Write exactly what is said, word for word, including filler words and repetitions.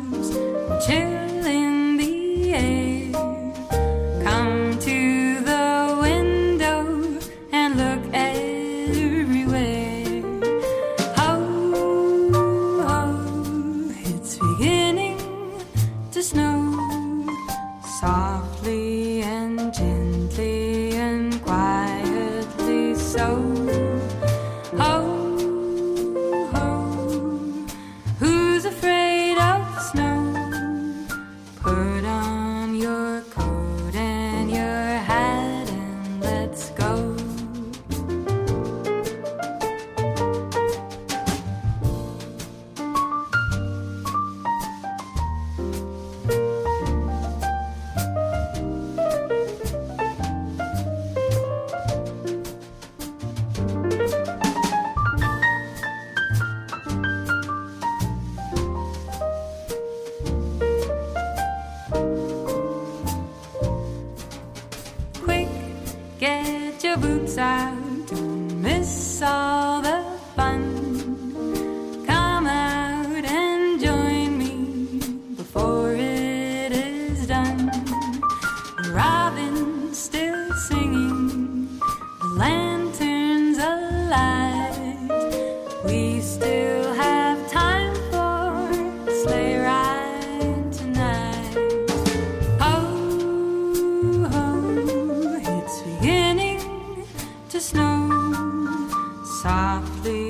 clouds, chill in the air. Come to the window and look everywhere. Ho, ho, it's beginning to snow. Softly and gently and quietly so. Ho, ho, who's afraid of the snow? Put on your coat and your hat and let's go. Get your boots out, don't miss all the fun. Come out and join me before it is done. The robin's still singing, the lantern's alight. We still have time for a sleigh ride tonight. Ho, ho, it's beginning to snow. Softly